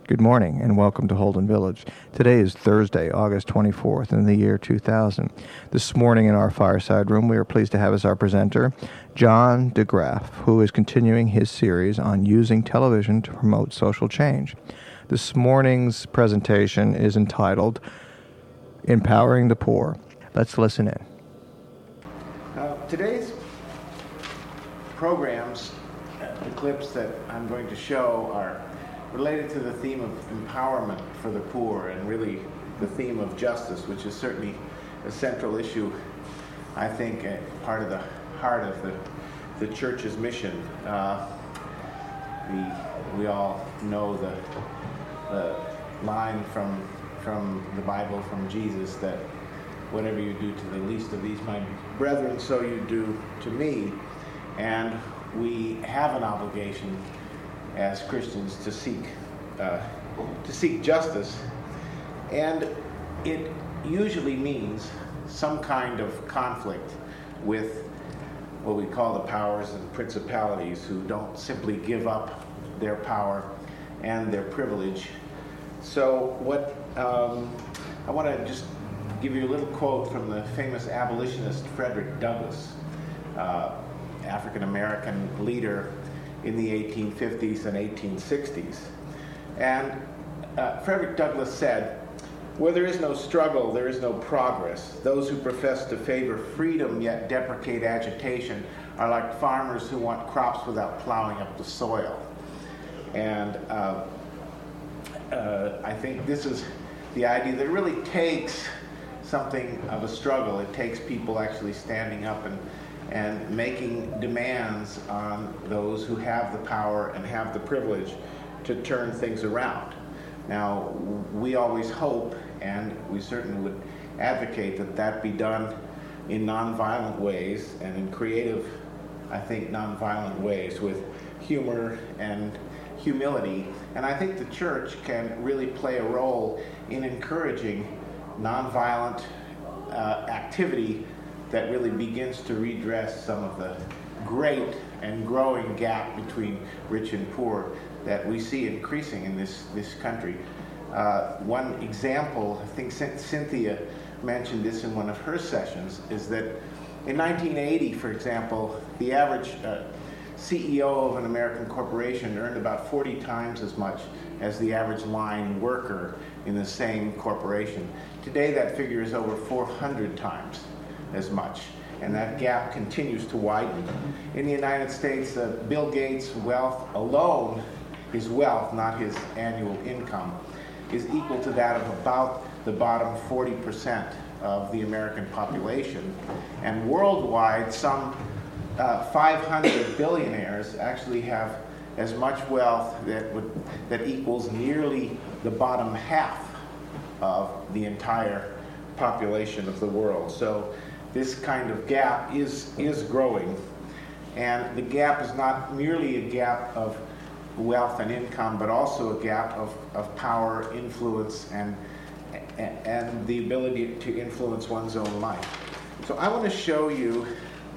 Good morning and welcome to Holden Village. Today is Thursday, August 24th in the year 2000. This morning in our fireside room we are pleased to have as our presenter John DeGraff, who is continuing his series on using television to promote social change. This morning's presentation is entitled Empowering the Poor. Let's listen in. Today's programs, the clips that I'm going to show are related to the theme of empowerment for the poor and really the theme of justice, which is certainly a central issue, I think, part of the heart of the church's mission. We all know the line from the Bible, from Jesus, that whatever you do to the least of these my brethren, so you do to me. And we have an obligation as Christians to seek justice, and it usually means some kind of conflict with what we call the powers and principalities, who don't simply give up their power and their privilege. So what I want to just give you a little quote from the famous abolitionist Frederick Douglass, African-American leader in the 1850s and 1860s. And Frederick Douglass said, "Where there is no struggle, there is no progress. Those who profess to favor freedom yet deprecate agitation are like farmers who want crops without plowing up the soil." And I think this is the idea that it really takes something of a struggle. It takes people actually standing up and making demands on those who have the power and have the privilege to turn things around. Now, we always hope, and we certainly would advocate, that that be done in nonviolent ways and in creative, I think, nonviolent ways with humor and humility. And I think the church can really play a role in encouraging nonviolent activity that really begins to redress some of the great and growing gap between rich and poor that we see increasing in this country. One example, I think Cynthia mentioned this in one of her sessions, is that in 1980, for example, the average CEO of an American corporation earned about 40 times as much as the average line worker in the same corporation. Today that figure is over 400 times as much, and that gap continues to widen. In the United States, Bill Gates' wealth alone, his wealth, not his annual income, is equal to that of about the bottom 40% of the American population. And worldwide, some 500 billionaires actually have as much wealth that equals nearly the bottom half of the entire population of the world. So this kind of gap is growing, and the gap is not merely a gap of wealth and income, but also a gap of power, influence, and the ability to influence one's own life. So I want to show you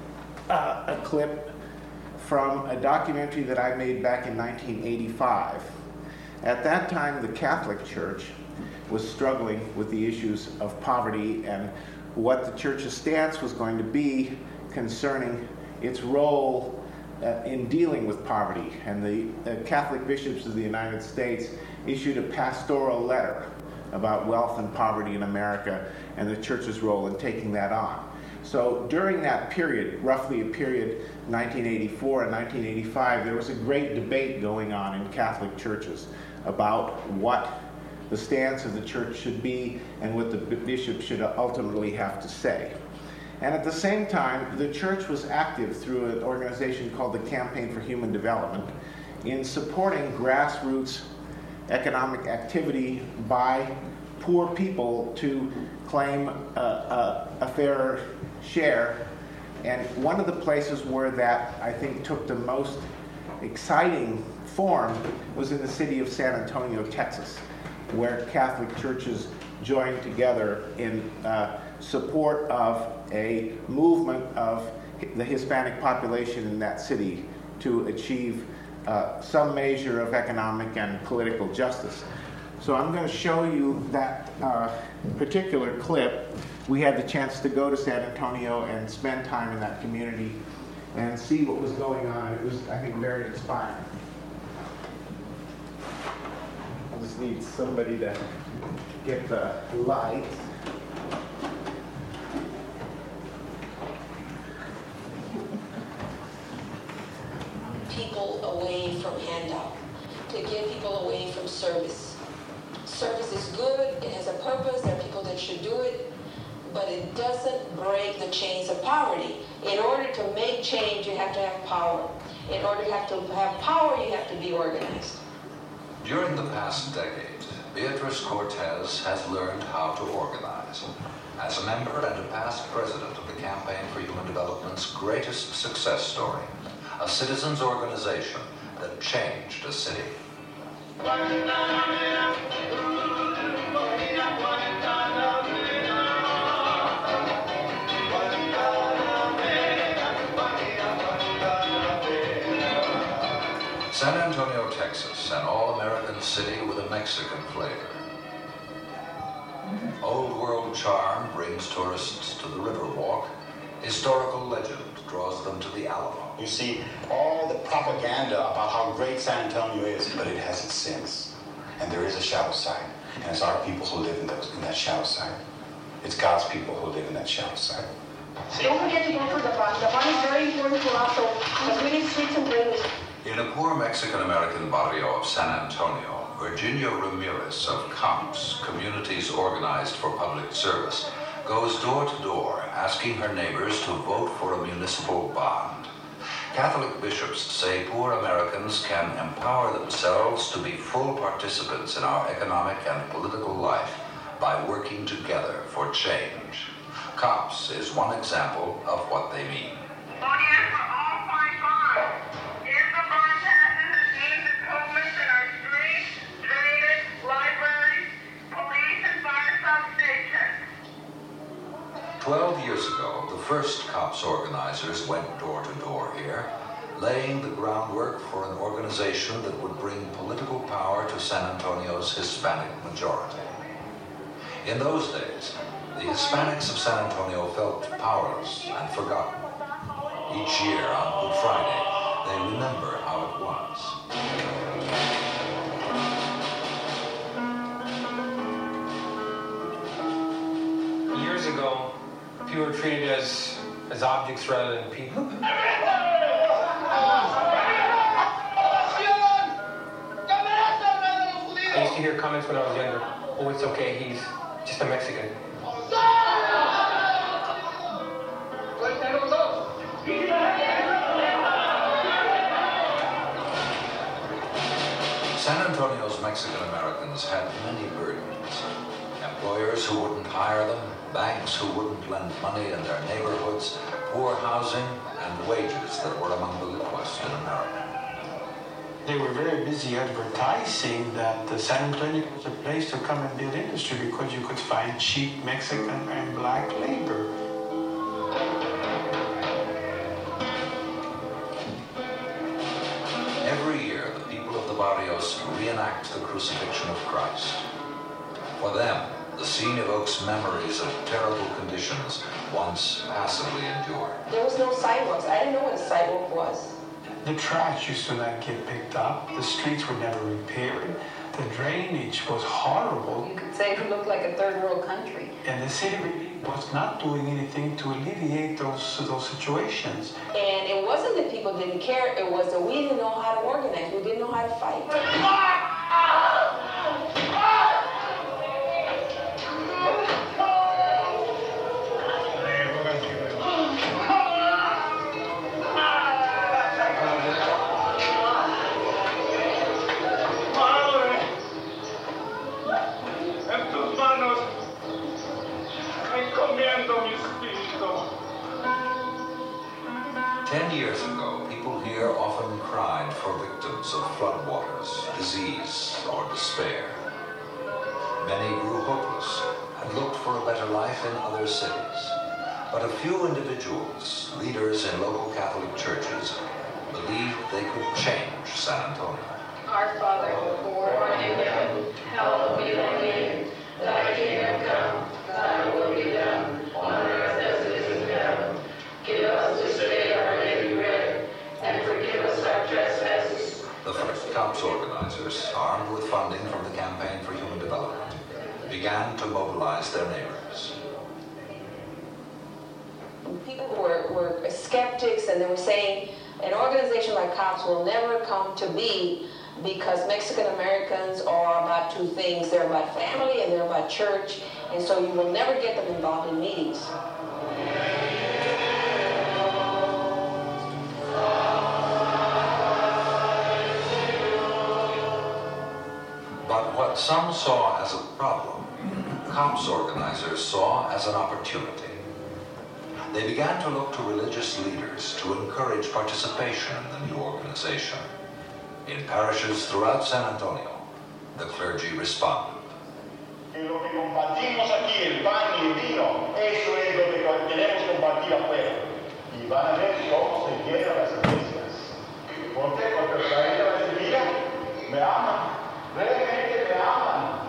a clip from a documentary that I made back in 1985. At that time, the Catholic Church was struggling with the issues of poverty and what the church's stance was going to be concerning its role in dealing with poverty. And the Catholic bishops of the United States issued a pastoral letter about wealth and poverty in America and the church's role in taking that on. So during that period, roughly a period 1984 and 1985, there was a great debate going on in Catholic churches about what the stance of the church should be and what the bishop should ultimately have to say. And at the same time, the church was active through an organization called the Campaign for Human Development in supporting grassroots economic activity by poor people to claim a fairer share. And one of the places where that, I think, took the most exciting form was in the city of San Antonio, Texas, where Catholic churches joined together in support of a movement of the Hispanic population in that city to achieve some measure of economic and political justice. So I'm going to show you that particular clip. We had the chance to go to San Antonio and spend time in that community and see what was going on. It was, I think, very inspiring. I just need somebody to get the lights. People away from handout, to get people away from service. Service is good, it has a purpose, there are people that should do it, but it doesn't break the chains of poverty. In order to make change, you have to have power. In order to have power, you have to be organized. During the past decade, Beatrice Cortez has learned how to organize. As a member and a past president of the Campaign for Human Development's greatest success story, a citizens' organization that changed a city. San Antonio, Texas, an all-American city with a Mexican flavor. Old world charm brings tourists to the Riverwalk. Historical legend draws them to the Alamo. You see all the propaganda about how great San Antonio is, but it has its sins. And there is a shadow side. And it's our people who live in that shadow side. It's God's people who live in that shadow side. Don't forget to go for the bond. The bond is very important for us, because we need streets and drainage. In a poor Mexican-American barrio of San Antonio, Virginia Ramirez of COMPS, Communities Organized for Public Service, goes door to door asking her neighbors to vote for a municipal bond. Catholic bishops say poor Americans can empower themselves to be full participants in our economic and political life by working together for change. COPS is one example of what they mean. Audience for all 5 bonds. If the bond passes, it means improvements in our streets, drainage, libraries, police, and fire substations. 12 years ago, the first COPS organizers went door to door here, laying the groundwork for an organization that would bring political power to San Antonio's Hispanic majority. In those days, the Hispanics of San Antonio felt powerless and forgotten. Each year on Good Friday, they remember how it was. Years ago, people were treated as objects rather than people. I used to hear comments when I was younger, oh, it's okay, he's just a Mexican. San Antonio's Mexican Americans had many burdens. Employers who wouldn't hire them, banks who wouldn't lend money in their neighborhoods, poor housing, and wages that were among the lowest in America. They were very busy advertising that San Antonio was a place to come and build industry because you could find cheap Mexican and black labor. Every year, the people of the barrios reenact the crucifixion of Christ. For them, the scene evokes memories of terrible conditions once passively endured. There was no sidewalks. I didn't know what a sidewalk was. The trash used to not get picked up. The streets were never repaired. The drainage was horrible. You could say it looked like a third world country. And the city really was not doing anything to alleviate those situations. And it wasn't that people didn't care, it was that we didn't know how to organize, we didn't know how to fight. Years ago, people here often cried for victims of floodwaters, disease, or despair. Many grew hopeless and looked for a better life in other cities. But a few individuals, leaders in local Catholic churches, believed they could change San Antonio. Our Father, who art in heaven, hallowed be thy name. Thy kingdom come, thy will be done, on earth as it is in heaven. Give us this day our daily bread, and forgive us our trespasses. The first COPS organizers, armed with funding from the Campaign for Human Development, began to mobilize their neighbors. People were skeptics, and they were saying an organization like COPS will never come to be because Mexican Americans are about two things. They're about family and they're about church, and so you will never get them involved in meetings. But what some saw as a problem, COPS organizers saw as an opportunity. They began to look to religious leaders to encourage participation in the new organization. In parishes throughout San Antonio, the clergy responded. En lo que compartimos aquí, el pan y el vino, eso es lo que queremos compartir afuera. Y van a ver cómo se llenan las iglesias. ¿Por qué? Porque la gente va a decir, mira, me aman, realmente me aman.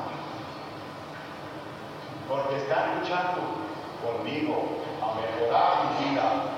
Porque están luchando conmigo a mejorar mi vida.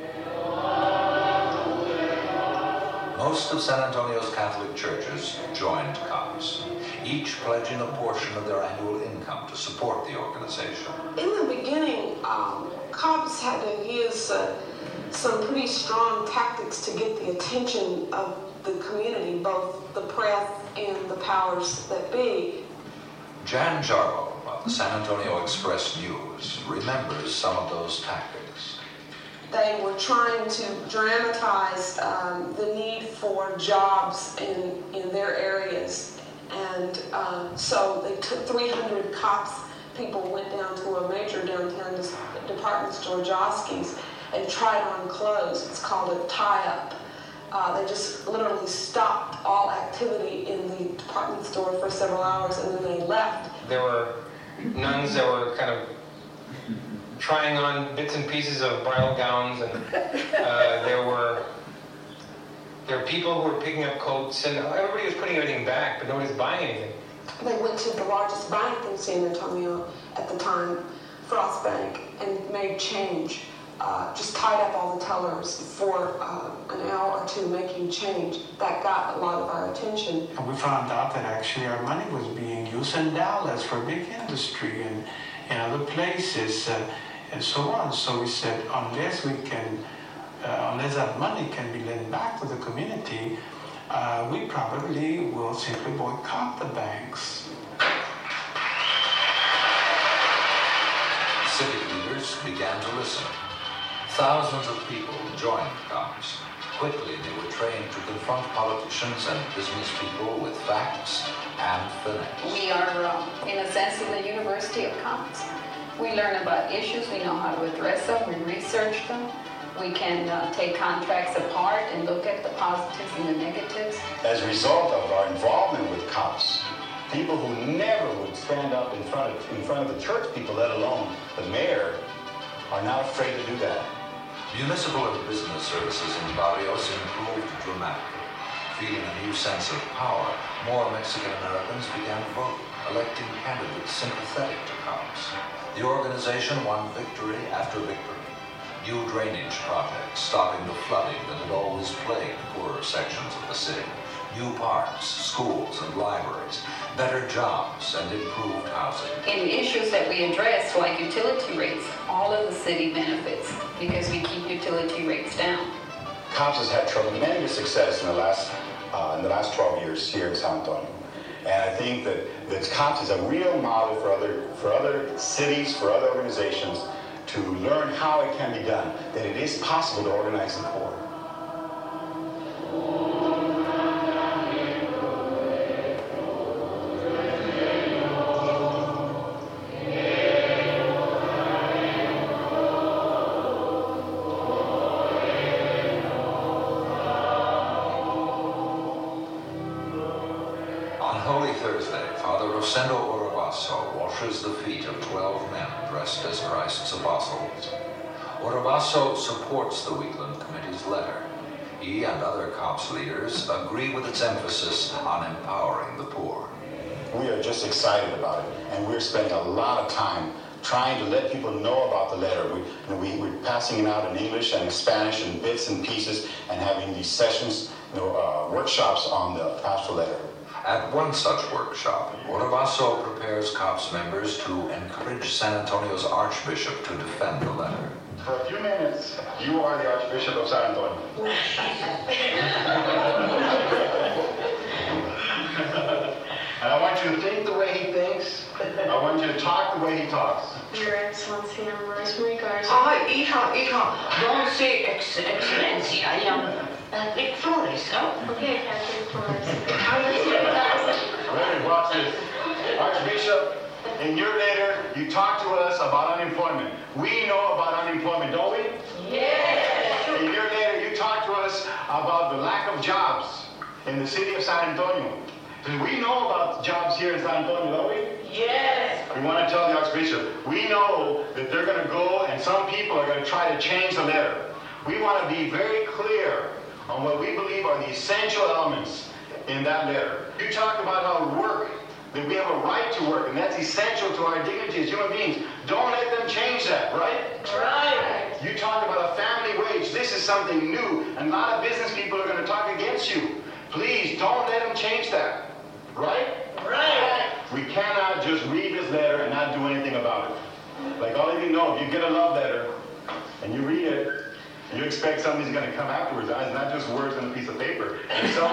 Most of San Antonio's Catholic churches joined COPS, each pledging a portion of their annual income to support the organization. In the beginning, COPS had to use some pretty strong tactics to get the attention of the community, both the press and the powers that be. Jan Jarbo of the San Antonio Express News remembers some of those tactics. They were trying to dramatize the need for jobs in their areas. And so they took 300 COPS people, went down to a major downtown department store, Josky's, and tried on clothes. It's called a tie-up. They just literally stopped all activity in the department store for several hours, and then they left. There were nuns that were kind of trying on bits and pieces of bridal gowns, and there were people who were picking up coats, and everybody was putting everything back, but nobody's buying anything. They went to the largest bank in San Antonio at the time, Frost Bank, and made change. Just tied up all the tellers for an hour or two making change. That got a lot of our attention. And we found out that actually our money was being used in Dallas for big industry and in other places and so on. So we said, unless that money can be lent back to the community, we probably will simply boycott the banks. Civic leaders began to listen. Thousands of people joined COPS. Quickly, they were trained to confront politicians and business people with facts and finesse. We are, in a sense, in the University of COPS. We learn about issues, we know how to address them, we research them. We can take contracts apart and look at the positives and the negatives. As a result of our involvement with COPS, people who never would stand up in front of the church people, let alone the mayor, are now afraid to do that. Municipal and business services in barrios improved dramatically. Feeling a new sense of power, more Mexican Americans began voting, electing candidates sympathetic to COPS. The organization won victory after victory. New drainage projects stopping the flooding that had always plagued poorer sections of the city. New parks, schools, and libraries, better jobs, and improved housing. In issues that we address, like utility rates, all of the city benefits because we keep utility rates down. COPS has had tremendous success in the last 12 years here in San Antonio. And I think that COPS is a real model for other cities, for other organizations to learn how it can be done, that it is possible to organize the poor. Rosendo Oravaso washes the feet of 12 men dressed as Christ's apostles. Oravaso supports the Wheatland Committee's letter. He and other COPS leaders agree with its emphasis on empowering the poor. We are just excited about it, and we're spending a lot of time trying to let people know about the letter. We're passing it out in English and in Spanish in bits and pieces, and having these sessions, workshops on the pastoral letter. At one such workshop, Bonavaso prepares COPS members to encourage San Antonio's Archbishop to defend the letter. For a few minutes, you are the Archbishop of San Antonio. And I want you to think the way he thinks. I want you to talk the way he talks. Your Excellency, I'm Rosemary Garza. Hija, don't say Excellency. I am Patrick Flores. Oh? Okay, Patrick Flores. Ready, watch this. Archbishop, in your letter, you talk to us about unemployment. We know about unemployment, don't we? Yes. In your letter, you talk to us about the lack of jobs in the city of San Antonio. We know about jobs here in San Antonio, don't we? Yes. We want to tell the Archbishop, we know that they're going to go and some people are going to try to change the letter. We want to be very clear on what we believe are the essential elements in that letter. You talk about how work, that we have a right to work, and that's essential to our dignity as human beings. Don't let them change that, right? Right. You talk about a family wage. This is something new, and a lot of business people are going to talk against you. Please don't let them change that. Right? Right. We cannot just read this letter and not do anything about it. Like all of you know, if you get a love letter and you read it, you expect something's going to come afterwards. It's not just words on a piece of paper. There's some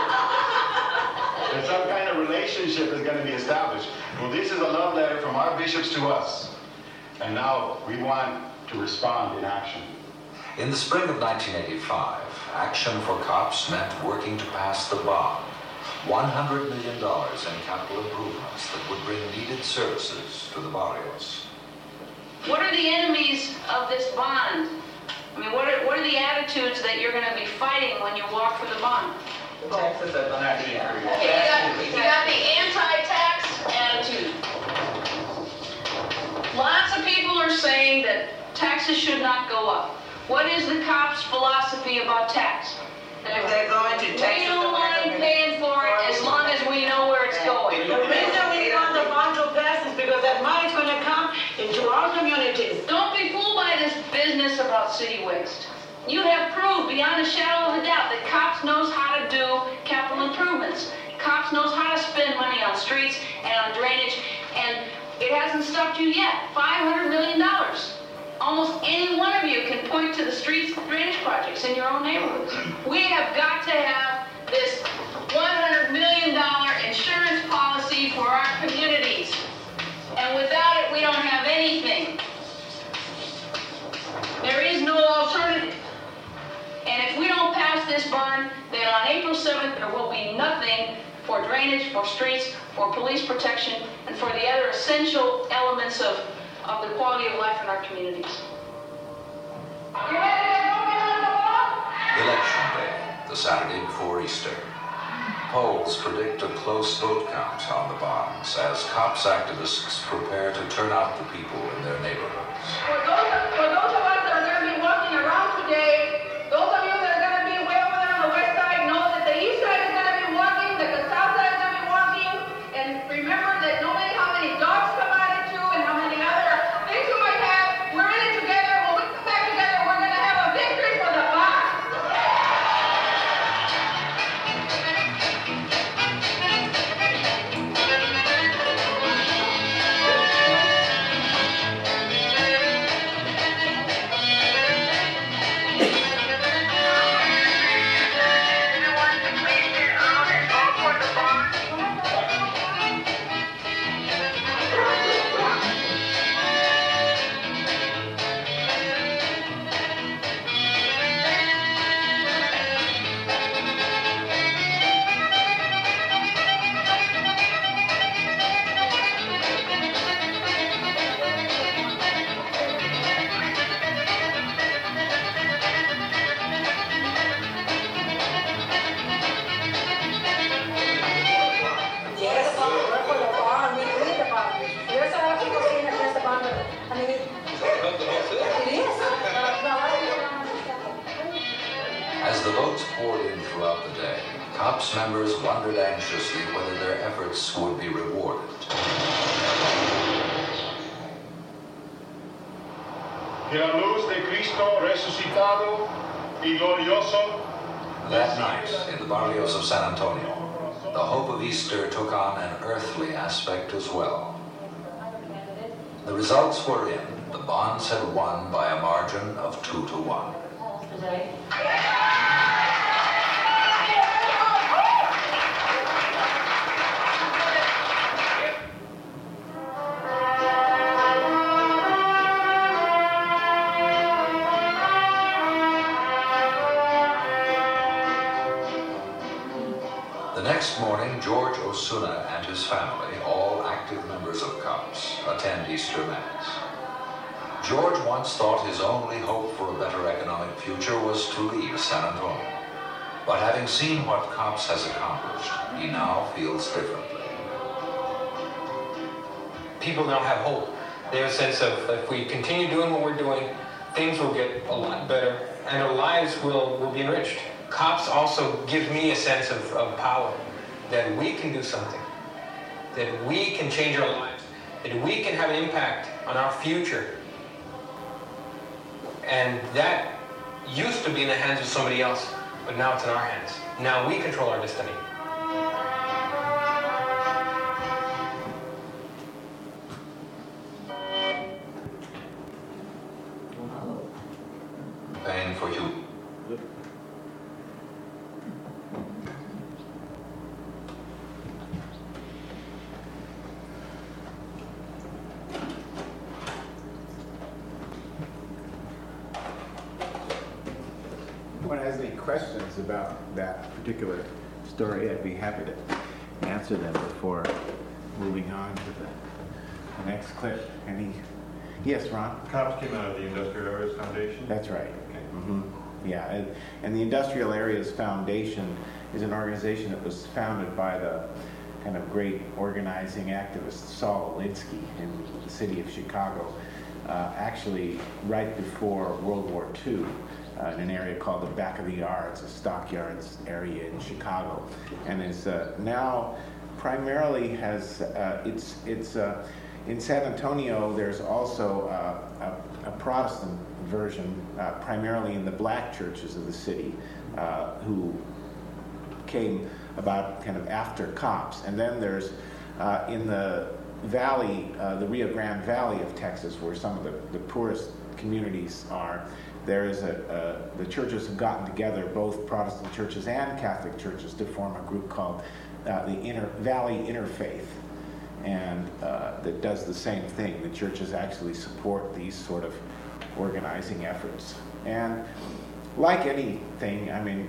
kind of relationship is going to be established. Well, this is a love letter from our bishops to us. And now we want to respond in action. In the spring of 1985, Action for COPS meant working to pass the bond. $100 million in capital improvements that would bring needed services to the barrios. What are the enemies of this bond? I mean, what are the attitudes that you're going to be fighting when you walk for the bond? Taxes are going to be You got the anti-tax attitude. Lots of people are saying that taxes should not go up. What is the COPS philosophy about tax? If they're going to tax We don't mind paying for it as long as we know where it's going. The reason we want the bond to pass is because that money's going to come into our communities. Don't be fooled by this business about city waste. You have proved beyond a shadow of a doubt that COPS knows how to do capital improvements. COPS knows how to spend money on streets and on drainage, and it hasn't stopped you yet. $500 million. Almost any one of you can point to the streets and drainage projects in your own neighborhoods. We have got to have this $100 million insurance policy for our communities. And without it, we don't have anything. There is no alternative. And if we don't pass this bond, then on April 7th, there will be nothing for drainage, for streets, for police protection, and for the other essential elements of the quality of life in our communities. Election Day, the Saturday before Easter. Polls predict a close vote count on the bonds as COPS activists prepare to turn out the people in their neighborhoods. For those of us that are going to be walking around today, those of you that are going to be way over there on the west side know that the east side is going to be walking, that the south side is going to be walking, and remember that no matter how many dogs come out at you and how many other things you might have, we're in it together. When we come back together, we're going to have a victory for the bond. COPS members wondered anxiously whether their efforts would be rewarded. Que la luz de Cristo resucitado y glorioso. That night, in the barrios of San Antonio, the hope of Easter took on an earthly aspect as well. The results were in. The Bonds had won by a margin of 2-1. The next morning, George Osuna and his family, all active members of COPS, attend Easter Mass. George once thought his only hope for a better economic future was to leave San Antonio. But having seen what COPS has accomplished, he now feels differently. People now have hope. They have a sense of, if we continue doing what we're doing, things will get a lot better, and our lives will be enriched. COPS also gives me a sense of power, that we can do something, that we can change our lives, that we can have an impact on our future. And that used to be in the hands of somebody else, but now it's in our hands. Now we control our destiny. Paying for you. If anyone has any questions about that particular story, I'd be happy to answer them before moving on to the next clip. Any? Yes, Ron? COPS came out of the Industrial Areas Foundation? That's right. Okay. Mm-hmm. Yeah, and the Industrial Areas Foundation is an organization that was founded by the kind of great organizing activist Saul Alinsky in the city of Chicago, actually right before World War II. In an area called the Back of the Yards, a stockyards area in Chicago, and is now primarily has it's in San Antonio. There's also a Protestant version, primarily in the black churches of the city, who came about kind of after COPS, and then there's in the valley, the Rio Grande Valley of Texas, where some of the poorest communities are. There is the churches have gotten together, both Protestant churches and Catholic churches, to form a group called the Valley Interfaith, and that does the same thing. The churches actually support these sort of organizing efforts. And like anything, I mean,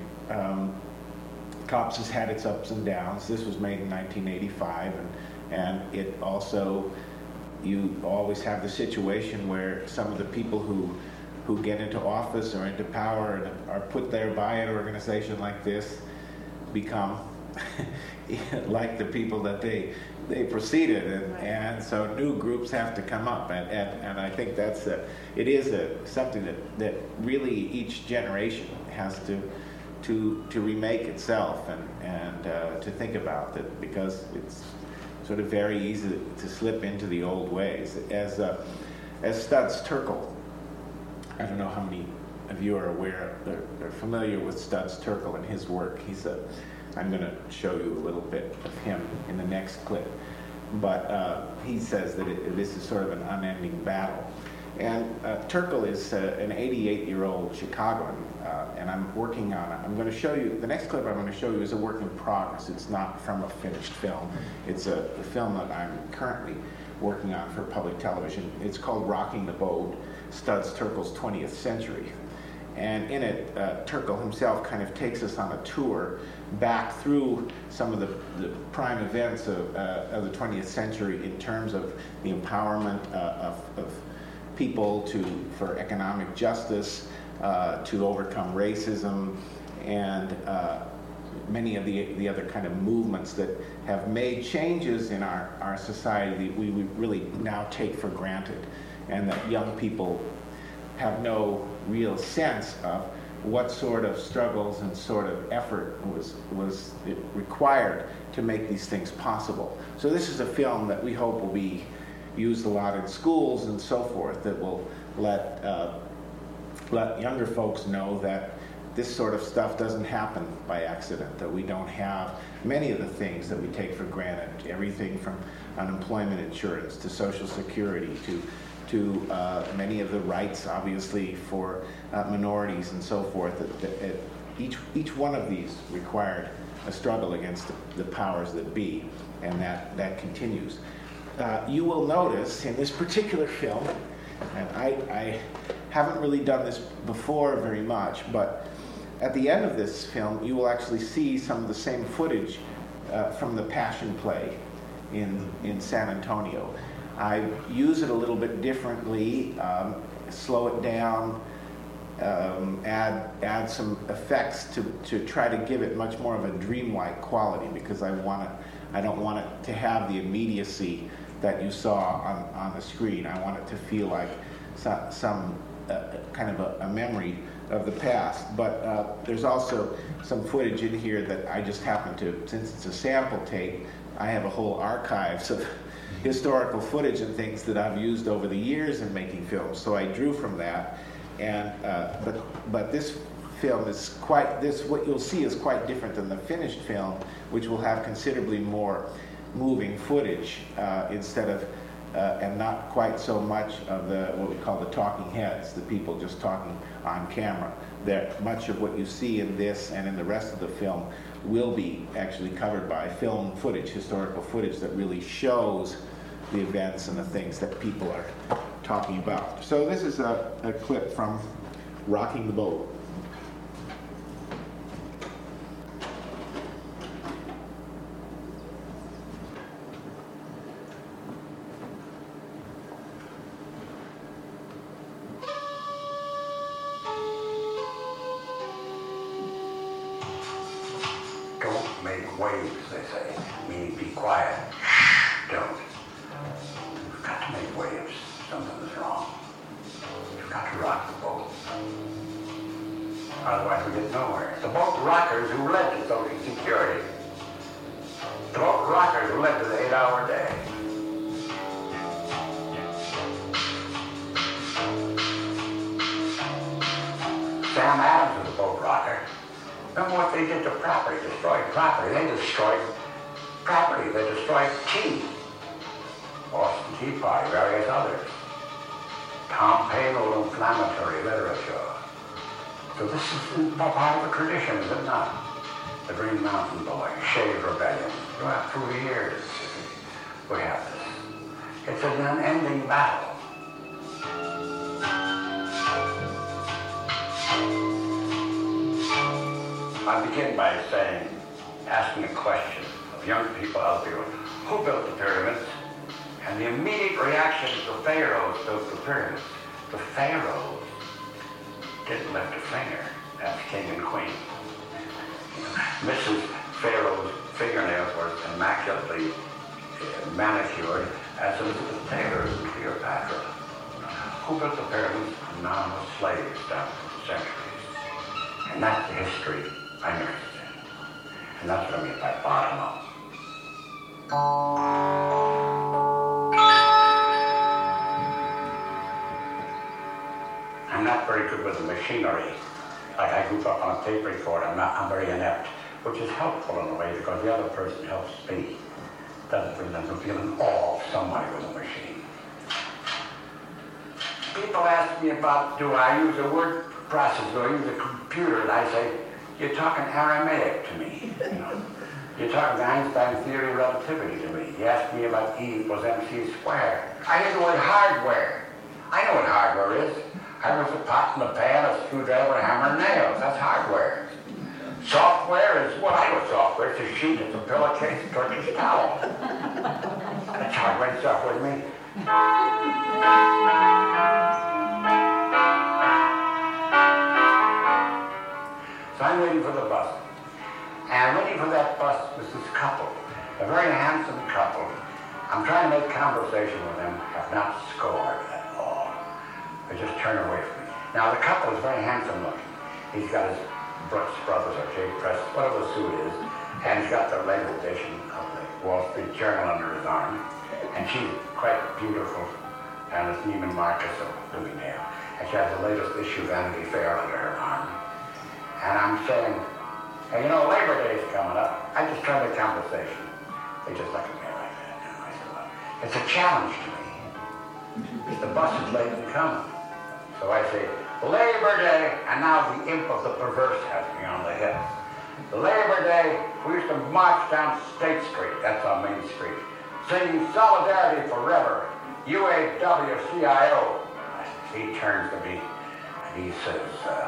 COPS has had its ups and downs. This was made in 1985, and it also, you always have the situation where some of the people who get into office or into power and are put there by an organization like this become like the people that they preceded, and so new groups have to come up, and I think that's it is something that really each generation has to remake itself and to think about that, because it's sort of very easy to slip into the old ways. As Studs Terkel, I don't know how many of you are aware, they're familiar with Studs Terkel and his work. I'm going to show you a little bit of him in the next clip. But he says that this is sort of an unending battle. And Terkel is an 88-year-old Chicagoan, and I'm working on it. I'm going to show you, the next clip I'm going to show you is a work in progress. It's not from a finished film. It's a film that I'm currently working on for public television. It's called Rocking the Boat, Studs Terkel's 20th Century. And in it, Terkel himself kind of takes us on a tour back through some of the prime events of the 20th century in terms of the empowerment of people for economic justice, to overcome racism, and many of the other kind of movements that have made changes in our society that we really now take for granted, and that young people have no real sense of what sort of struggles and sort of effort was required to make these things possible. So this is a film that we hope will be used a lot in schools and so forth, that will let younger folks know that this sort of stuff doesn't happen by accident, that we don't have many of the things that we take for granted, everything from unemployment insurance to Social Security to many of the rights, obviously, for minorities and so forth. Each one of these required a struggle against the powers that be, and that continues. You will notice in this particular film, and I haven't really done this before very much, but at the end of this film, you will actually see some of the same footage from the Passion Play in San Antonio. I use it a little bit differently, slow it down, add some effects to try to give it much more of a dreamlike quality, because I don't want it to have the immediacy that you saw on the screen. I want it to feel like some kind of a memory of the past. But there's also some footage in here that I just happen to, since it's a sample tape, I have a whole archives of historical footage and things that I've used over the years in making films. So I drew from that, and but this film is what you'll see is quite different than the finished film, which will have considerably more moving footage instead of and not quite so much of what we call the talking heads, the people just talking on camera. Much of what you see in this and in the rest of the film will be actually covered by film footage, historical footage that really shows the events and the things that people are talking about. So this is a clip from Rocking the Boat. Don't make waves, they say, meaning be quiet. Don't. You've got to make waves. Something is wrong. You've got to rock the boat. Otherwise we get nowhere. The boat rockers who led to Social Security. The boat rockers who led to the 8-hour day. Sam Adams was a boat rocker. Remember what they did to property? Destroyed property. They destroyed property. They destroyed tea. Boston Tea Party, various others. Tom Paine wrote inflammatory literature. So this is part of the tradition, is it not? The Green Mountain Boy, Shave Rebellion. Through the years, we have this. It's an unending battle. I begin by asking a question of young people out there, who built the pyramids? And the immediate reaction is the pharaohs built the pyramids. The pharaohs didn't lift a finger. That's king and queen. Mrs. Pharaoh's fingernails were immaculately manicured, as Elizabeth Taylor's and Cleopatra. Who built the pyramids? Anonymous slaves down through the centuries. And that's the history I'm interested in. And that's what I mean by bottom up. I'm not very good with the machinery. Like I grew up on a tape recorder. I'm very inept, which is helpful in a way because the other person helps me. Doesn't bring them to feel an awe of somebody with a machine. People ask me about, do I use a word processor, do I use a computer? And I say, you're talking Aramaic to me. You're talking Einstein's theory of relativity to me. You ask me about E equals MC squared. I hear the word hardware. I know what hardware is. Hardware is a pot and a pan, a screwdriver, a hammer, and nails. That's hardware. Software is, well, I know what software. It's a sheet, it's a pillowcase, a Turkish towel. That's hardware and software to me. So I'm waiting for the bus. And waiting for that bus was this couple, a very handsome couple. I'm trying to make conversation with them, have not scored at all. They just turn away from me. Now the couple is very handsome looking. He's got his Brooks Brothers or J. Press, whatever the suit is, and he's got the latest edition of the Wall Street Journal under his arm, and she's quite beautiful, and it's Neiman Marcus of Bloomingdale, and she has the latest issue of Vanity Fair under her arm. And I'm saying, hey, you know, Labor Day is coming up. I just turned the conversation. They just look at me like that. And I said, well, it's a challenge to me. The bus is late in coming. So I say, Labor Day, and now the imp of the perverse has me on the hip. Labor Day, we used to march down State Street, that's on Main Street, singing Solidarity Forever, UAW-CIO. He turns to me and he says,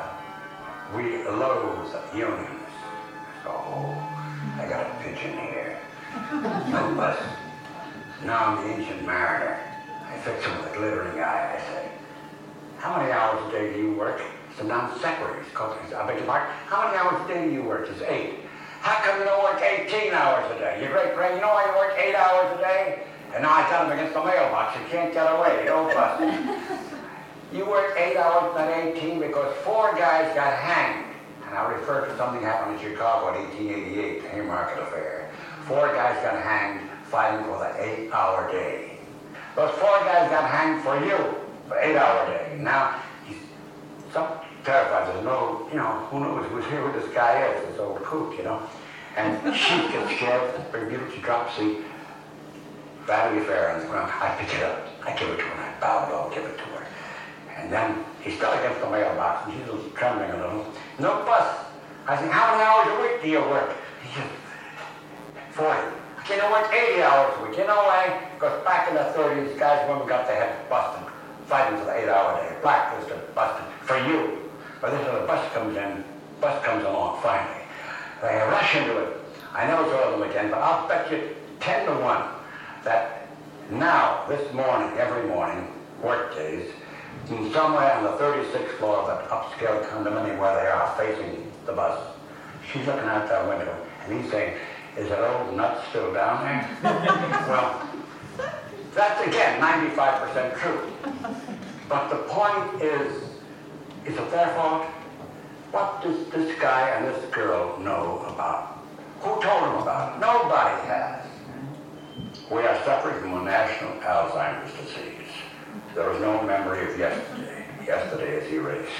we loathe unions. So, I got a pigeon here. No bus. Now I'm the Ancient Mariner. I fix him with a glittering eye. I say, how many hours a day do you work? It's a non-sequitur. I beg your pardon. How many hours a day do you work? It's 8. How come you don't work 18 hours a day? You're great, Ray. You know why you work 8 hours a day? And now I got him against the mailbox. You can't get away. Don't bust. You work 8 hours, not 18, because 4 guys got hanged. And I refer to something happened in Chicago in 1888, the Haymarket Affair. 4 guys got hanged fighting for the 8-hour day. Those 4 guys got hanged for you, for 8-hour day. Now, he's so terrified. There's no, you know, who knows who's here, who this guy is, this old kook, you know. And she gets scared, she drops the Vanity Fair on the ground. I pick it up. I give it to her, and I bow low, give it to her. And then he's still against the mailbox, and she's trembling a little. No bus. I say, how many hours a week do you work? He said, 40. I said, I work 80 hours a week. You know why? Because back in the 30s, guys and women got their heads busted, fighting for the 8-hour day. Blacklisted, busted, for you. But this is the bus comes along finally. They rush into it. I never saw them again, but I'll bet you 10 to 1 that now, this morning, every morning, work days, somewhere on the 36th floor of that upscale condominium where they are facing the bus, she's looking out that window, and he's saying, is that old nut still down there? Well, that's again 95% true. But the point is it their fault? What does this guy and this girl know about? Who told them about it? Nobody has. We are suffering from a national Alzheimer's disease. There is no memory of yesterday. Yesterday is erased.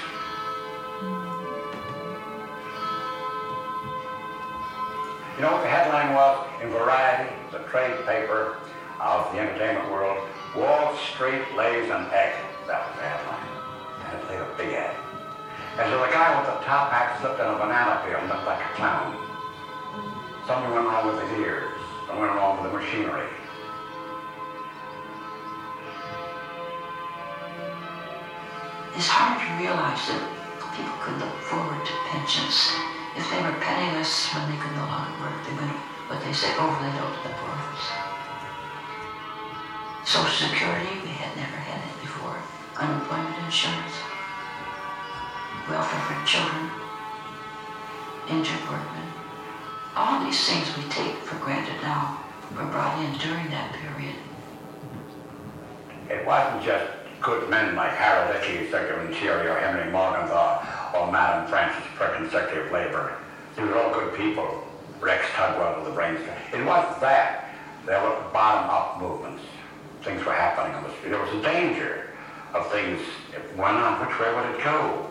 You know what the headline was in Variety, the trade paper of the entertainment world? Wall Street lays an egg. That was the headline. And it laid a big egg. And so the guy with the top hat slipped in a banana peel and looked like a clown. Something went wrong with his ears. Something went wrong with the machinery. It's hard to realize that people could look forward to pensions. If they were penniless when they could no longer work, they went, what they say, overlaid over the borders. Social Security, we had never had it before. Unemployment insurance. Welfare for children. Injured workmen. All these things we take for granted now were brought in during that period. It wasn't just good men like Harold Ickes, Secretary of the Interior, or Henry Morgenthau, or Madam Frances Perkins, Secretary of Labor. They were all good people. Rex Tugwell with the brains. It wasn't that. There were bottom-up movements. Things were happening on the street. There was a danger of things. If it went on, which way would it go?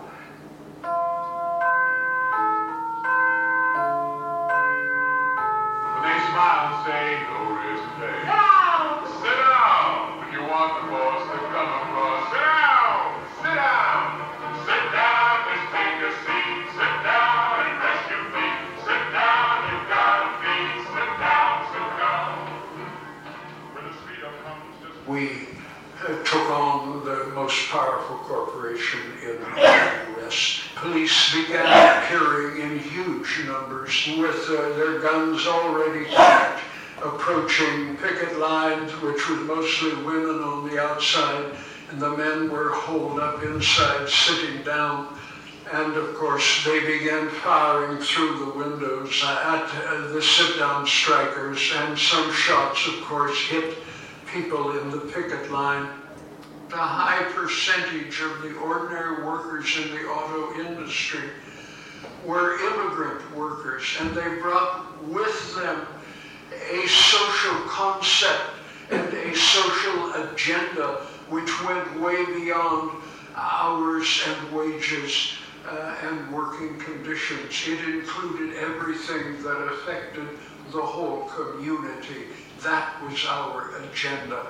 When they smile and say, no risk today. Sit down. If you want the boss to come across, sit down. Sit down. Sit down, just take a seat. Sit down and rest your feet. Sit down, you gotta be. Sit down, sit down. When the speeder comes, just... We took on the most powerful corporation in the U.S. Police began appearing in huge numbers with their guns already packed, approaching picket lines, which was mostly women on the outside, and the men were holed up inside, sitting down. And of course, they began firing through the windows at the sit-down strikers, and some shots, of course, hit people in the picket line. A high percentage of the ordinary workers in the auto industry were immigrant workers, and they brought with them a social concept and a social agenda which went way beyond hours and wages and working conditions. It included everything that affected the whole community. That was our agenda.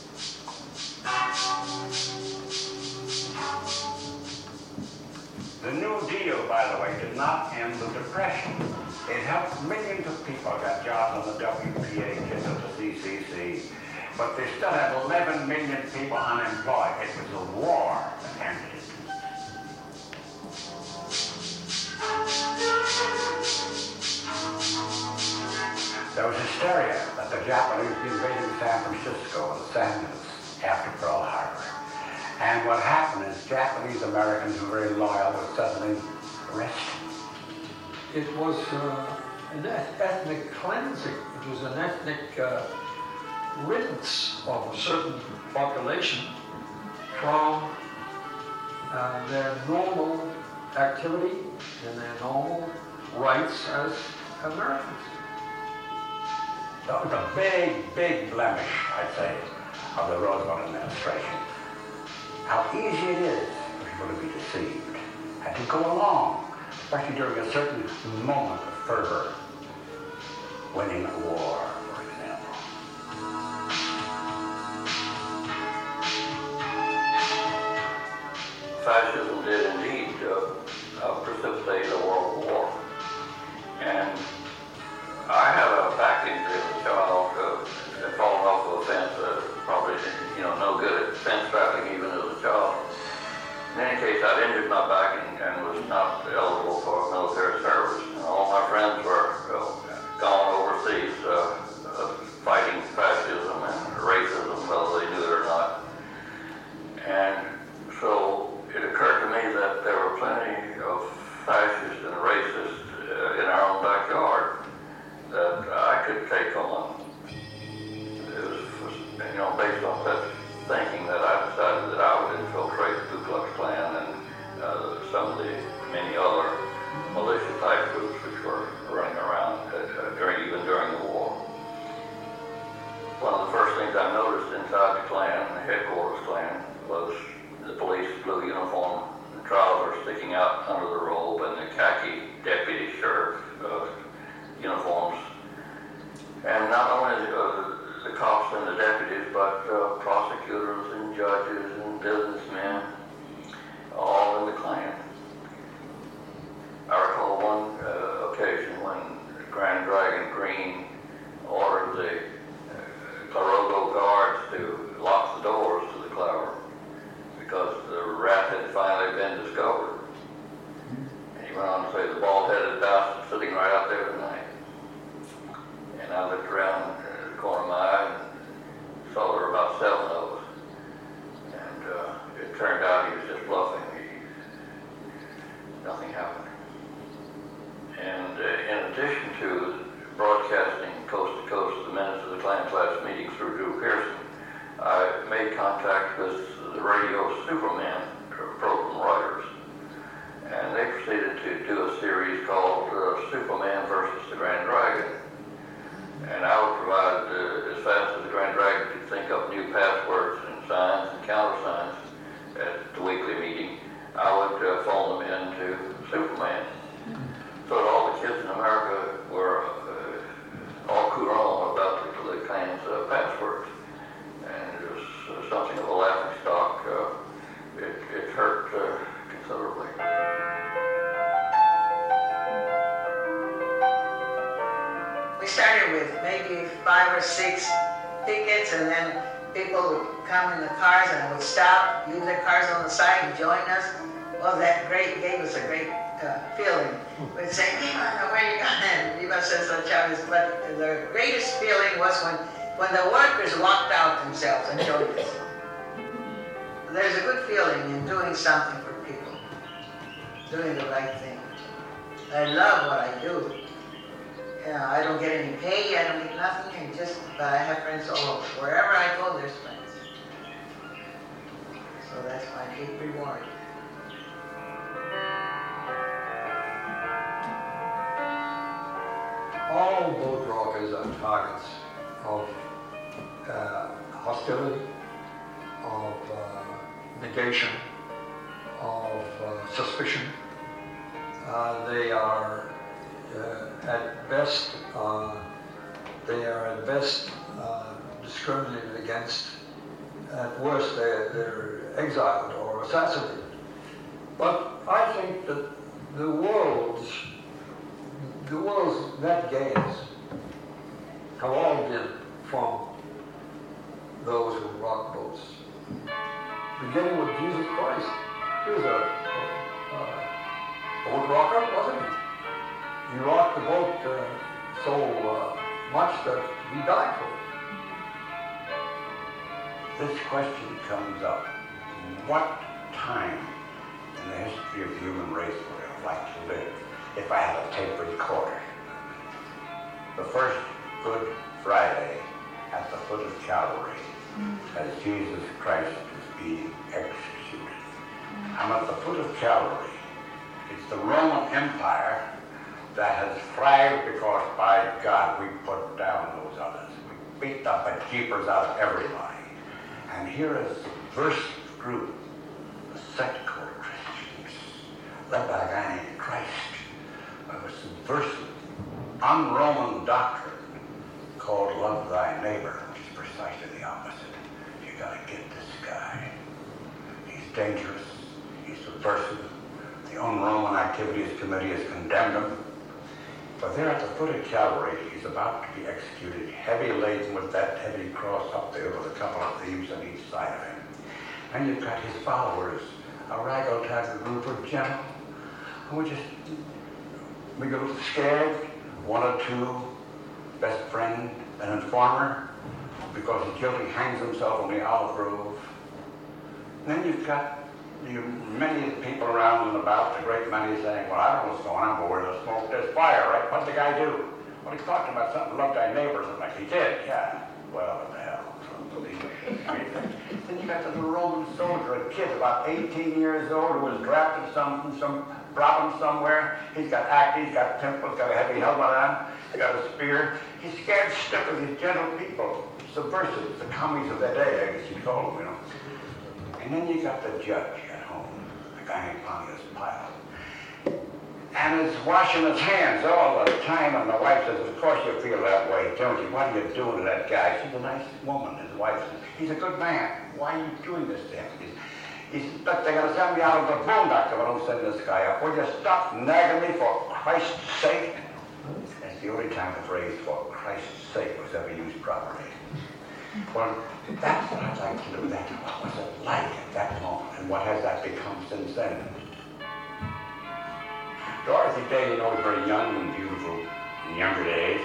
The New Deal, by the way, did not end the Depression. It helped millions of people get jobs on the WPA, kids at the CCC, but they still had 11 million people unemployed. It was a war that ended it. There was hysteria that the Japanese invaded San Francisco and Los Angeles after Pearl Harbor. And what happened is Japanese Americans who were very loyal were suddenly arrested. It was an ethnic cleansing. It was an ethnic riddance of a certain population from their normal activity and their normal rights as Americans. That was a big, big blemish, I'd say, of the Roosevelt administration. How easy it is for people to be deceived and to go along, especially during a certain moment of fervor, winning a war, for example. Fascism did indeed precipitate a world war. And I had a back injury as a child, falling off of a fence, probably, no good at fence trapping even as a child. In any case, I'd injured my back and was not eligible for military service. And all my friends were gone overseas fighting fascism and racism, whether they knew it or not. And so it occurred to me that there were plenty of fascists and racists in our own backyard that I could take on. It was, based on such thinking that I decided that I would infiltrate the Ku Klux Klan and some of the many other militia-type groups which were running around even during the war. One of the first things I noticed inside the Klan, the headquarters Klan, was the police blue uniform, the trousers sticking out under the robe, and the khaki deputy shirt uniforms. And not only the cops and the deputies, but prosecutors and judges and businessmen, all in the Klan. I recall one occasion when Grand Dragon Green ordered the Clarogo guards to lock the doors to the Clower because the rat had finally been discovered. And he went on to say the bald-headed bastard sitting right out there tonight. And I looked around the corner of my eye and saw there were about 7 of us. And it turned out he was just bluffing. Nothing happened. And in addition to broadcasting coast to coast the minutes of the Klan class meeting through Drew Pearson, I made contact with the radio Superman program writers. And they proceeded to do a series called Superman versus the Grand Dragon. And I would provide, as fast as the Grand Dragon could think up new passwords and signs and countersigns at the weekly meeting, I would phone them in to Superman. So that all the kids in America were all courant about the Klan's passwords. And it was something of a laughing stock. It hurt considerably. We started with maybe 5 or 6 pickets, and then people would come in the cars and would stop, use their cars on the side and join us. Well, that gave us a great feeling. We'd say, Viva, where you going? Viva Cesar Chavez. But the greatest feeling was when the workers walked out themselves and joined us. There's a good feeling in doing something for people, doing the right thing. I love what I do. I don't get any pay, I don't get nothing, but I have friends all over. Wherever I go, there's friends. So that's my big reward. all boat rockers are targets of hostility, of negation, of suspicion. They are at best discriminated against. At worst, they're exiled or assassinated. But I think that the world's net gains have all been from those who rock boats. Beginning with Jesus Christ. He was a boat rocker, wasn't he? He rocked the boat so much that he died for it. This question comes up. What time in the history of the human race would I have liked to live if I had a tape recorder? The first Good Friday at the foot of Calvary as Jesus Christ is being executed. I'm at the foot of Calvary. It's the Roman Empire that has thrived because, by God, we put down those others. We beat the bejeepers out of everybody. And here is a subversive group, the sect called Christians, led by a guy named Christ, of a subversive, un-Roman doctrine called love thy neighbor, which is precisely the opposite. You gotta get this guy. He's dangerous, he's subversive. The un-Roman Activities Committee has condemned him. But there at the foot of Calvary, he's about to be executed, heavy laden with that heavy cross up there with a couple of thieves on each side of him. And you've got his followers, a ragtag group of gentle, who are just, we get a little scared, one or two, best friend, an informer, because he's guilty, hangs himself on the Olive Grove. And then you've got many people around and about, a great many saying, well, I don't know what's going on, but where there's smoke, there's fire, right? What did the guy do? Well, he's talking about something, love thy neighbors, and like, he did, yeah. Well, what the hell? Then you got the little Roman soldier, a kid about 18 years old who was drafted some problem somewhere. He's got acne, he's got pimples, got a heavy helmet on, he's got a spear. He's scared stiff of these gentle people, subversives, the commies of their day, I guess you'd call them, you know. And then you got the judge at home, a guy named Pontius Pilate. And is washing his hands all the time, and the wife says, of course you feel that way, don't you? What are you doing to that guy? She's a nice woman, his wife says, he's a good man. Why are you doing this to him? He says, look, they gotta send me out of the boondocks if I don't send this guy up. Will you stop nagging me for Christ's sake? That's the only time the phrase for Christ's sake was ever used properly. Well, that's what I'd like to do then. What was it like at that moment, and what has that become since then? Dorothy Day, was very young and beautiful in younger days,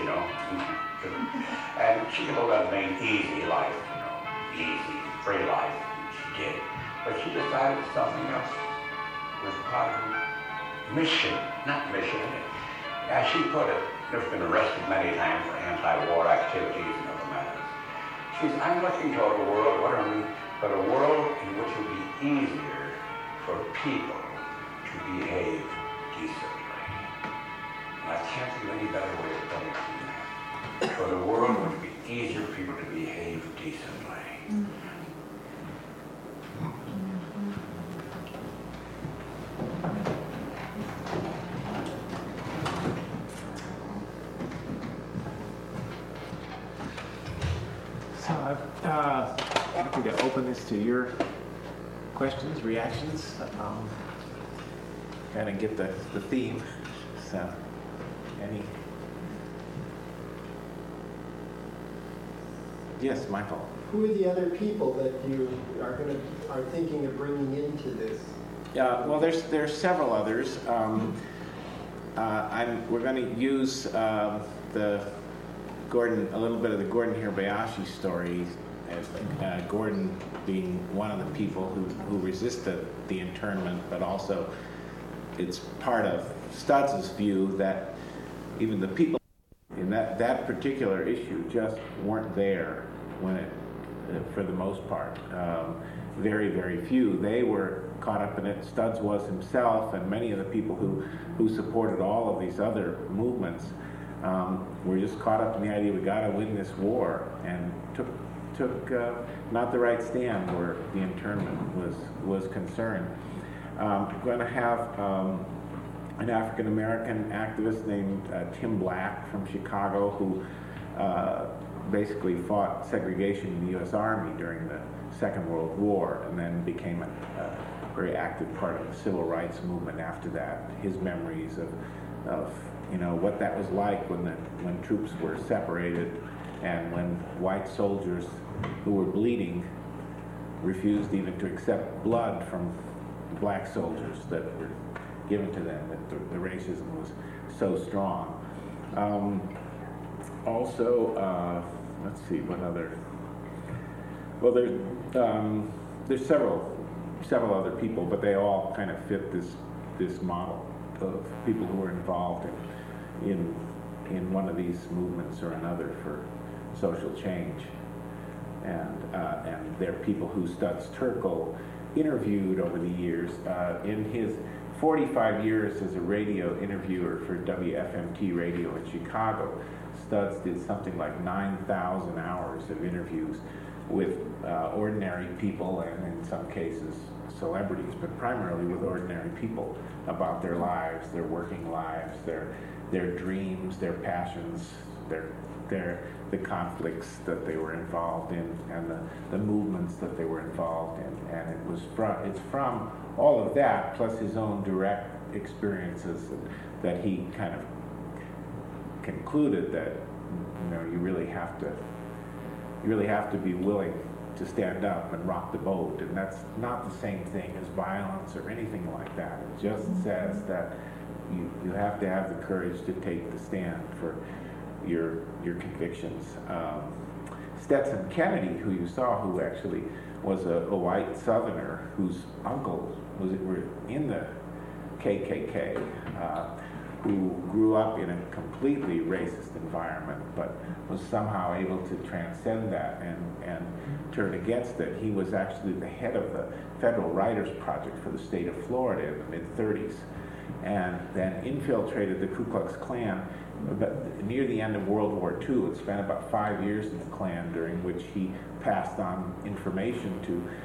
and she lived that main easy life, easy, free life. She did. But she decided something else was part of her mission, not mission. As she put it, she's been arrested many times for anti-war activities and other matters. She says, I'm looking toward a world, what do I mean? But a world in which it would be easier for people to behave decently. And I can't think of any better way of putting it than that. For the world would be easier for people to behave decently. So I'm happy to open this to your questions, reactions, kind of get the theme. So, any? Yes, Michael. Who are the other people that you are thinking of bringing into this? Well, there's several others. We're going to use a little bit of the Gordon Hirabayashi story, Gordon being one of the people who resisted the internment, but also it's part of Studs' view that even the people in that particular issue just weren't there when it, for the most part. Very, very few. They were caught up in it. Studs was himself, and many of the people who supported all of these other movements were just caught up in the idea we got to win this war, and took not the right stand where the internment was concerned. We're going to have an African American activist named Tim Black from Chicago, who basically fought segregation in the U.S. Army during the Second World War, and then became a very active part of the civil rights movement after that. His memories of what that was like when troops were separated, and when white soldiers who were bleeding refused even to accept blood from black soldiers that were given to them, that the racism was so strong. Also, let's see, what other? Well, there's several other people, but they all kind of fit this model of people who were involved in one of these movements or another for social change. And they're people who Stutz Terkel interviewed over the years. In his 45 years as a radio interviewer for WFMT radio in Chicago, Stutz did something like 9,000 hours of interviews with ordinary people, and in some cases celebrities, but primarily with ordinary people about their lives, their working lives, their dreams, their passions, the conflicts that they were involved in, and the movements that they were involved in. And it's from all of that, plus his own direct experiences, that he kind of concluded that you really have to be willing to stand up and rock the boat, and that's not the same thing as violence or anything like that. It just says that you have to have the courage to take the stand for your convictions. Stetson Kennedy, who you saw, who actually was a white Southerner whose uncle were in the KKK, who grew up in a completely racist environment, but was somehow able to transcend that and turn against it. He was actually the head of the Federal Writers Project for the state of Florida in the mid-30s, and then infiltrated the Ku Klux Klan near the end of World War II. It spent about 5 years in the Klan, during which he passed on information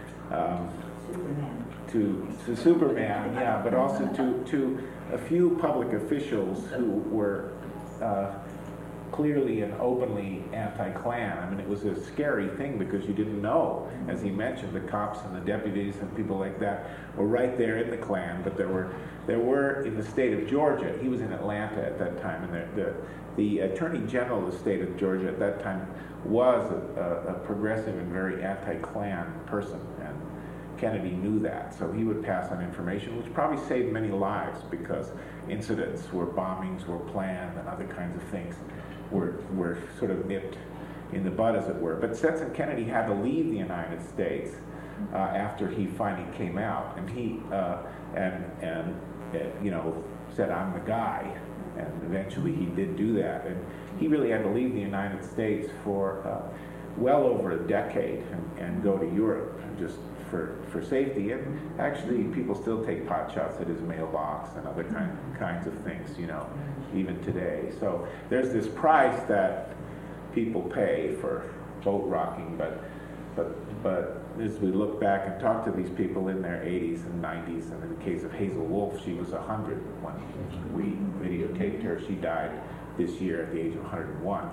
to Superman, yeah, but also to a few public officials who were clearly and openly anti-Klan. I mean, it was a scary thing because you didn't know. As he mentioned, the cops and the deputies and people like that were right there in the Klan, but there were in the state of Georgia. He was in Atlanta at that time, and the Attorney General of the state of Georgia at that time was a progressive and very anti-Klan person, and Kennedy knew that, so he would pass on information, which probably saved many lives, because incidents where bombings were planned and other kinds of things were sort of nipped in the bud, as it were. But Stetson Kennedy had to leave the United States after he finally came out, and he said, "I'm the guy," and eventually he did do that, and he really had to leave the United States for well over a decade and go to Europe just for safety. And actually, people still take pot shots at his mailbox and other kinds of things, even today. So there's this price that people pay for boat rocking, but as we look back and talk to these people in their 80s and 90s, and in the case of Hazel Wolf, she was 100 when we videotaped her. She died this year at the age of 101.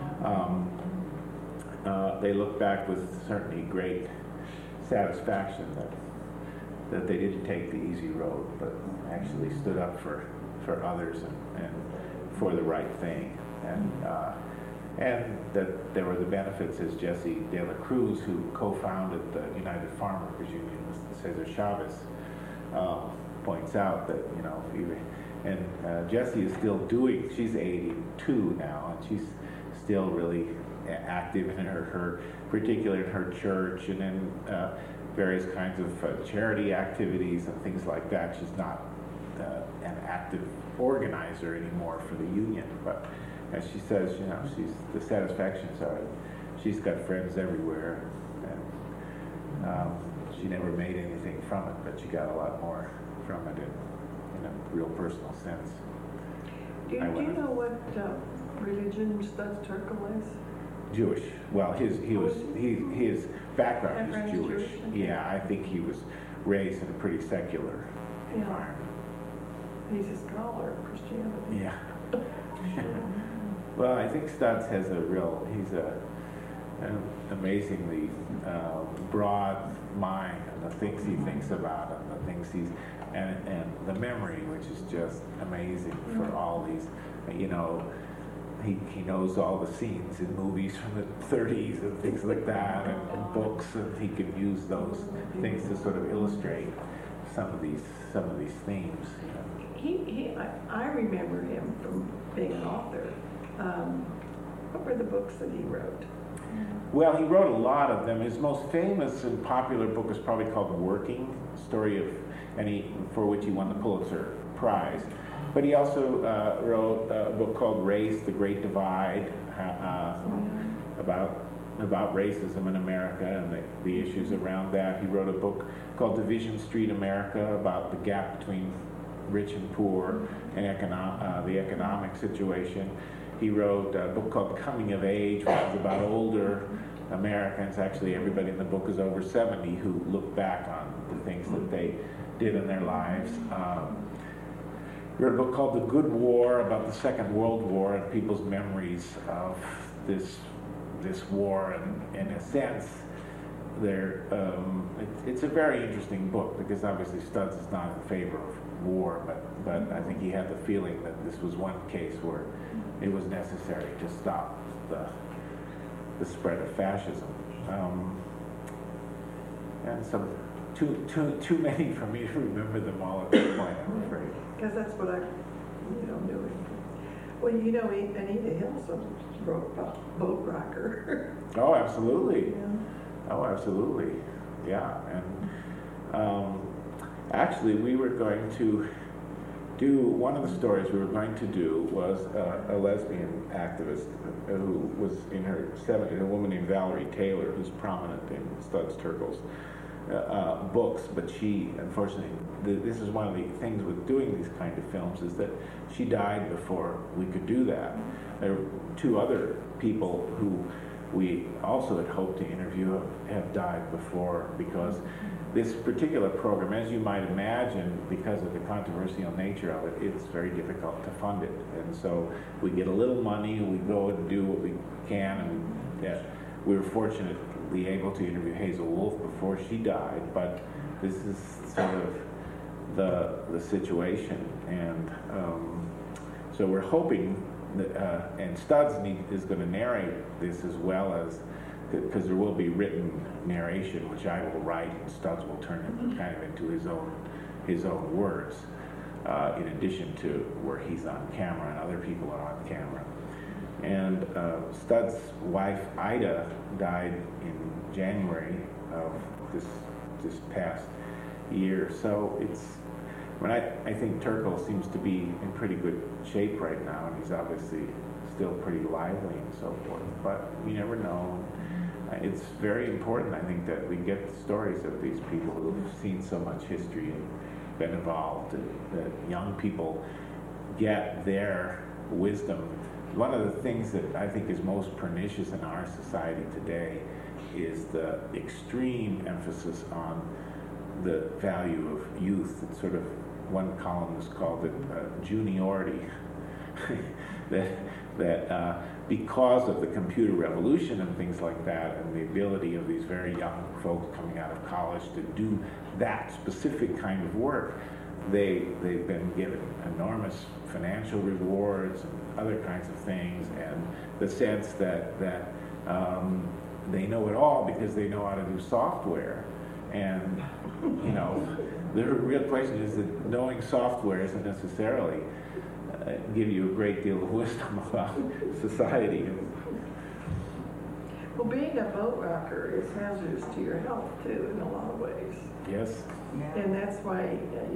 They look back with certainly great satisfaction that they didn't take the easy road, but actually stood up for others and for the right thing, and that there were the benefits, as Jesse De La Cruz, who co-founded the United Farm Workers Union with Cesar Chavez, points out that Jesse is still doing. She's 82 now, and she's still really active in particularly in her church and in various kinds of charity activities and things like that. She's not an active organizer anymore for the union, but as she says, the satisfactions are she's got friends everywhere, and she never made anything from it, but she got a lot more from it in a real personal sense. Do you know what religion Studs Terkel is? Jewish. Well, his background is Background is Jewish. Jewish, okay. Yeah, I think he was raised in a pretty secular Yeah. environment. He's a scholar of Christianity. Yeah. Well, I think Studs has he's an amazingly broad mind, and the things he thinks about, and the things and the memory, which is just amazing for all these, he knows all the scenes in movies from the 30s and things like that, and books, and he can use those things to sort of illustrate some of these themes. I remember him from being an author. What were the books that he wrote? Well, he wrote a lot of them. His most famous and popular book is probably called Working, for which he won the Pulitzer Prize. But he also wrote a book called Race, The Great Divide, about racism in America and the issues around that. He wrote a book called Division Street America, about the gap between rich and poor and the economic situation. He wrote a book called Coming of Age, which is about older Americans. Actually, everybody in the book is over 70 who look back on the things that they did in their lives. He wrote a book called The Good War, about the Second World War and people's memories of this war. And in a sense, it's a very interesting book, because obviously Studs is not in favor of war, but I think he had the feeling that this was one case where it was necessary to stop the spread of fascism. And some too many for me to remember them all at this point, I'm afraid. Because that's what I knew him. Well, Anita Hilson wrote about Boat Rocker. Oh, absolutely. Yeah. Oh, absolutely. Yeah. And actually, we were going to do, one of the stories we were going to do was a lesbian activist who was in her 70s, a woman named Valerie Taylor, who's prominent in Studs Terkel's books, but she, unfortunately, this is one of the things with doing these kind of films, is that she died before we could do that. There were two other people who we also had hoped to interview have died before, because this particular program, as you might imagine, because of the controversial nature of it, it's very difficult to fund it. And so we get a little money, we go and do what we can, and we were fortunately able to interview Hazel Wolf before she died, but this is sort of the situation. And so we're hoping that, and Studs is going to narrate this, as well as, because there will be written narration, which I will write, and Studs will turn it kind of into his own words, in addition to where he's on camera and other people are on camera. And Studs' wife, Ida, died in January of this past year. So I think Terkel seems to be in pretty good shape right now, and he's obviously still pretty lively and so forth. But we never know. It's very important, I think, that we get the stories of these people who've seen so much history and been involved, and that young people get their wisdom. One of the things that I think is most pernicious in our society today is the extreme emphasis on the value of youth. It's sort of, one columnist called it juniority. that because of the computer revolution and things like that, and the ability of these very young folks coming out of college to do that specific kind of work, they've been given enormous financial rewards and other kinds of things, and the sense that they know it all because they know how to do software. And the real question is that knowing software isn't necessarily give you a great deal of wisdom about society. Well, being a boat rocker is hazardous to your health too, in a lot of ways. Yes. And that's why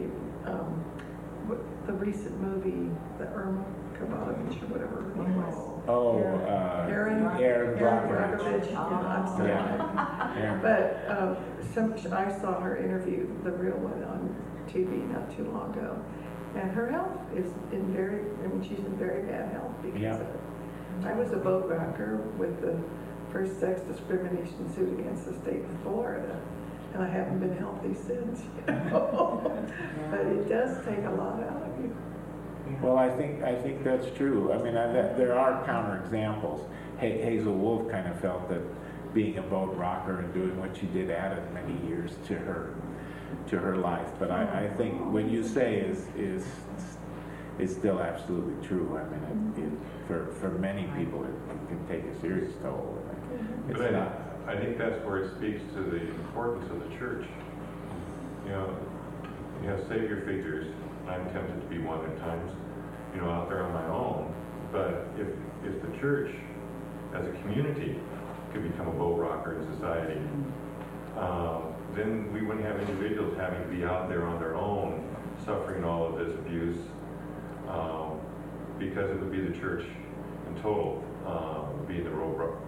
the recent movie, the Irma Kabatovich or whatever her name was. Oh, Erin Brockovich. I'm sorry. Yeah. But I saw her interview, the real one, on TV not too long ago. And her health is she's in very bad health because of it. I was a boat rocker with the first sex discrimination suit against the state of Florida, and I haven't been healthy since. But it does take a lot out of you. Well, I think that's true. I mean, there are counterexamples. Hazel Wolf kind of felt that being a boat rocker and doing what she did added many years to her life. But I think what you say is still absolutely true. I mean, for many people, it can take a serious toll. It's but not. I think that's where it speaks to the importance of the church. You know, you have savior figures. I'm tempted to be one at times, you know, out there on my own. But if the church, as a community, could become a boat rocker in society, then we wouldn't have individuals having to be out there on their own, suffering all of this abuse, because it would be the church in total being the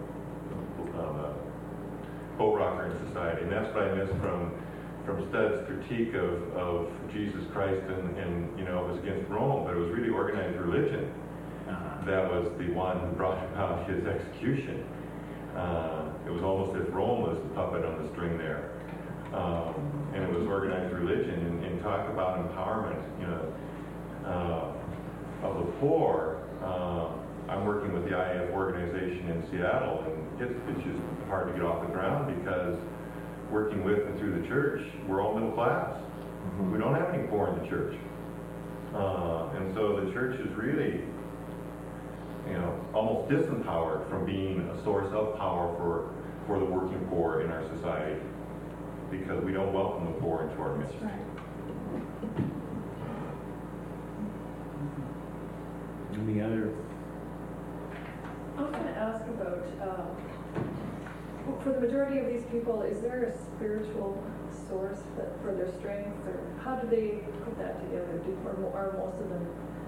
boat rocker in society. And that's what I missed from Studd's critique of Jesus Christ, and you know, it was against Rome, but it was really organized religion that was the one who brought about his execution. It was almost as if Rome was the puppet on the string there. And it was organized religion, and talk about empowerment, you know, of the poor. I'm working with the IAF organization in Seattle, and it's just hard to get off the ground because working with and through the church, we're all middle class. Mm-hmm. We don't have any poor in the church. And so the church is really, you know, almost disempowered from being a source of power for the working poor in our society, because we don't welcome the poor into our midst. Right. Any other? I was going to ask about, for the majority of these people, is there a spiritual source for their strength, or how do they put that together? Are most of them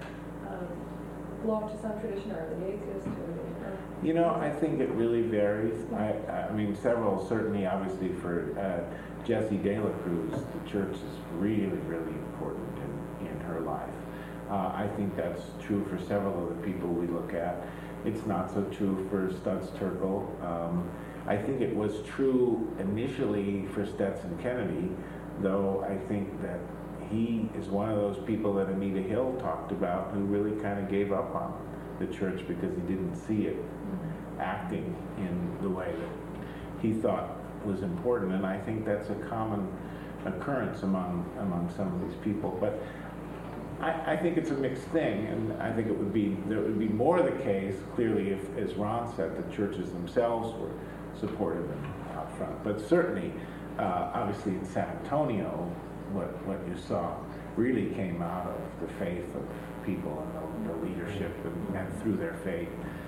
belong to some tradition, or are they atheist? You know, I think it really varies. I mean, several, certainly, obviously, for Jessie De La Cruz, the church is really, really important in her life. I think that's true for several of the people we look at. It's not so true for Studs Terkel. I think it was true initially for Stetson Kennedy, though I think that he is one of those people that Anita Hill talked about who really kind of gave up on the church because he didn't see it acting in the way that he thought was important. And I think that's a common occurrence among some of these people. But I think it's a mixed thing, and I think there would be more the case, clearly, if, as Ron said, the churches themselves were supportive and out front. But certainly, obviously in San Antonio, what you saw really came out of the faith of people and the leadership and through their faith.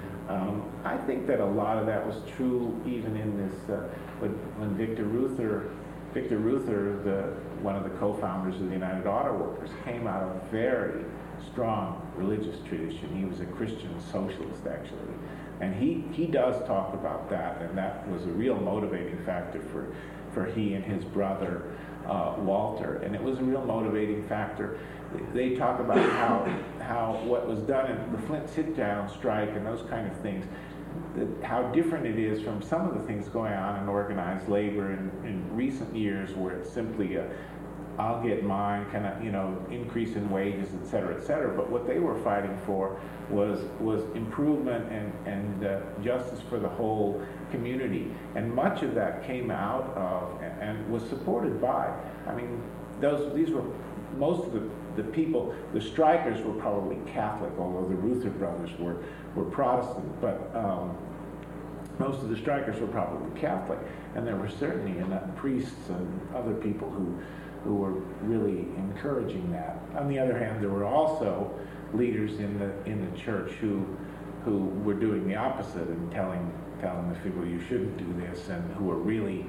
I think that a lot of that was true even in this, when Victor Reuther, one of the co-founders of the United Auto Workers, came out of a very strong religious tradition. He was a Christian socialist, actually. And he does talk about that, and that was a real motivating factor for he and his brother, Walter. And it was a real motivating factor. They talk about how what was done in the Flint sit-down strike and those kind of things, how different it is from some of the things going on in organized labor in recent years, where it's simply I'll get mine, kind of, increase in wages, et cetera, but what they were fighting for was improvement and justice for the whole community. And much of that came out of and was supported by, these were, most of the people, the strikers were probably Catholic, although the Reuther brothers were Protestant, but most of the strikers were probably Catholic, and there were certainly priests and other people who were really encouraging that. On the other hand, there were also leaders in the church who were doing the opposite and telling the people you shouldn't do this, and who were really,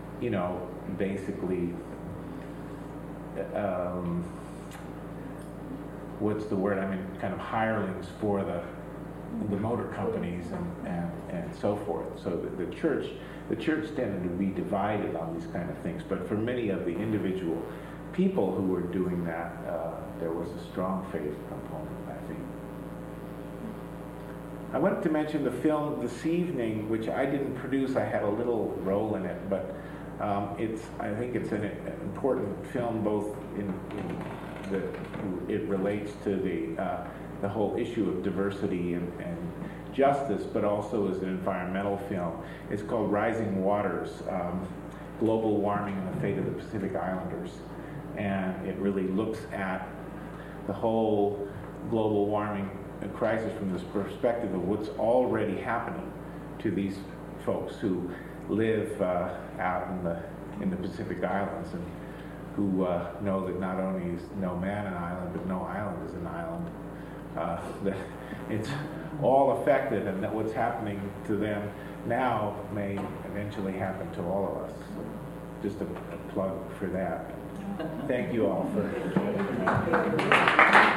basically, what's the word? Kind of hirelings for the motor companies and so forth. So the church tended to be divided on these kind of things. But for many of the individual people who were doing that, there was a strong faith component, I think. I wanted to mention the film this evening, which I didn't produce. I had a little role in it, but I think it's an important film, both in that it relates to the whole issue of diversity and justice, but also as an environmental film. It's called Rising Waters, Global Warming and the Fate of the Pacific Islanders. And it really looks at the whole global warming crisis from this perspective of what's already happening to these folks who live out in the Pacific Islands, and who know that not only is no man an island, but no island is an island. That it's all affected, and that what's happening to them now may eventually happen to all of us. Just a plug for that. Thank you all for.